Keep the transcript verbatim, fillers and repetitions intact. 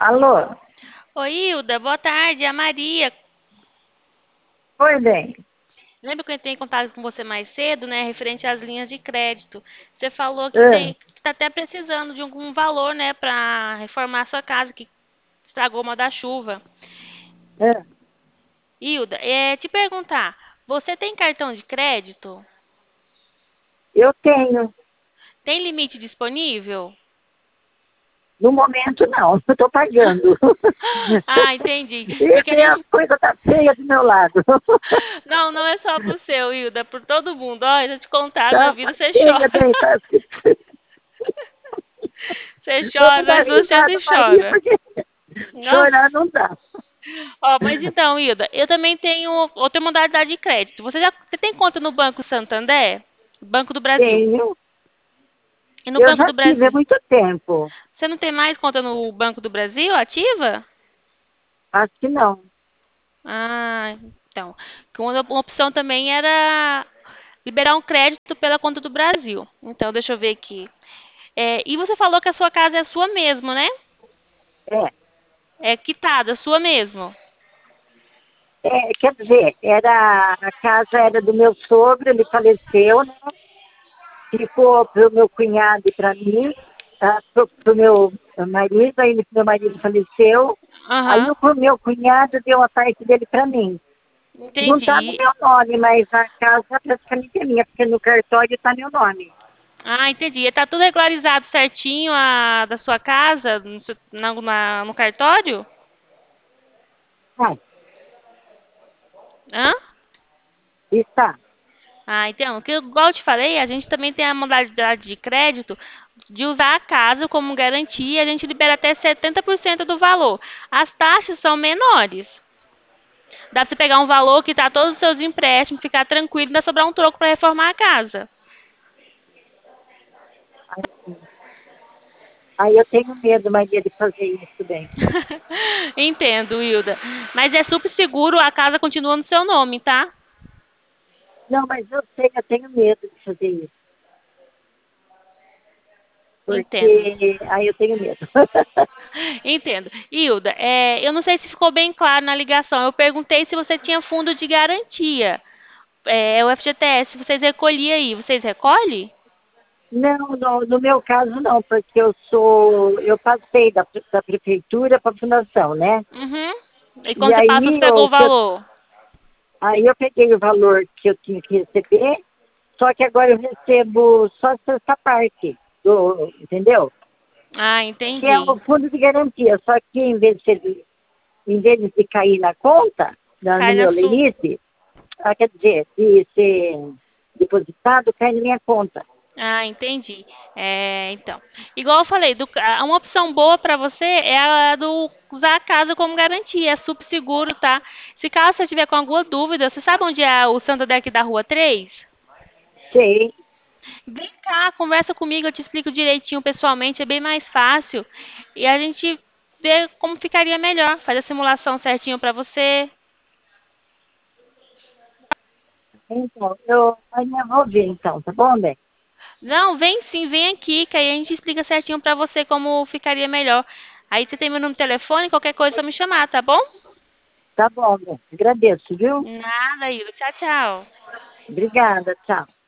Alô? Oi, Hilda, boa tarde, é a Maria. Oi, bem. Lembra que eu entrei em contato com você mais cedo, né, referente às linhas de crédito? Você falou que Ah, tem, que está até precisando de algum valor, né, para reformar a sua casa, que estragou uma da chuva. ah, Hilda, é, te perguntar, você tem cartão de crédito? eu tenho. Tem limite disponível? No momento, não. Eu estou pagando. Ah, entendi. E Porque a tem a gente. coisa tá feia do meu lado. Não, não é só pro seu, Hilda, é por todo mundo. Olha, deixa eu te contar, na Tá vida você feia, chora. bem. Tá... Você Vamos chora, dar das duas risada, chances Maria, chora. porque Não? chorar não dá. Ó, mas então, Hilda, eu também tenho outra modalidade de crédito. Você já você tem conta no Banco Santander? Banco do Brasil. Tenho. E no Eu Banco já do tive há Brasil? muito tempo. Você não tem mais conta no Banco do Brasil ativa? Acho que não. Ah, então. Uma uma opção também era liberar um crédito pela conta do Brasil. Então, deixa eu ver aqui. É, e você falou que a sua casa é sua mesmo, né? É. É quitada, sua mesmo. É, quer dizer, era, a casa era do meu sogro, ele faleceu, né? Ficou para o meu cunhado e para mim, para o meu marido, aí meu marido faleceu, aí Aham, o meu cunhado deu a parte dele para mim. Não está no entendi. meu nome, mas a casa praticamente é minha, porque no cartório está meu nome. Ah, entendi. E tá tudo regularizado certinho a da sua casa no, seu- na- na- no cartório? Ah, Hã? está. Ah, então, que igual eu te falei, a gente também tem a modalidade de crédito de usar a casa como garantia, a gente libera até setenta por cento do valor. As taxas são menores. Dá pra você pegar um valor que tá todos os seus empréstimos, ficar tranquilo, ainda sobrar um troco para reformar a casa. Aí, aí eu tenho medo, Maria, de fazer isso bem. Entendo, Hilda. Mas é super seguro, a casa continua no seu nome, tá? Não, mas eu sei, eu tenho medo de fazer isso, Entendo. porque aí eu tenho medo. Entendo. Hilda, é, eu não sei se ficou bem claro na ligação. Eu perguntei se você tinha fundo de garantia. É, o F G T S, vocês recolhiam aí. Vocês recolhem? Não, no, no meu caso não, porque eu sou, eu passei da, da prefeitura para a fundação, né? Uhum. E E quando você passou, você aí, pegou o o que eu, valor? aí eu peguei o valor que eu tinha que receber, só que agora eu recebo só essa parte, do, entendeu? Ah, Que é o entendi. fundo de garantia, só que em vez de, ser- em vez de cair na conta, na- no Cai na meu sua. limite, ah, quer dizer, de ser depositado, cai na minha conta. Ah, entendi. É, então, igual eu falei, do, a- uma opção boa para você é a do usar a casa como garantia, é super seguro, tá? Se caso você tiver com alguma dúvida, você sabe onde é o Santander aqui da Rua três? Sei. Vem cá, conversa comigo, eu te explico direitinho pessoalmente, é bem mais fácil. E a gente vê como ficaria melhor, faz a simulação certinho pra você. Então, eu amanhã vou ver então, tá bom, bem? Não, vem sim, vem aqui, que aí a gente explica certinho pra você como ficaria melhor. Aí você tem meu número de telefone, qualquer coisa é só me chamar, tá bom? Tá bom, bem. Agradeço, viu? Nada, Ida. Tchau, tchau. Obrigada, tchau.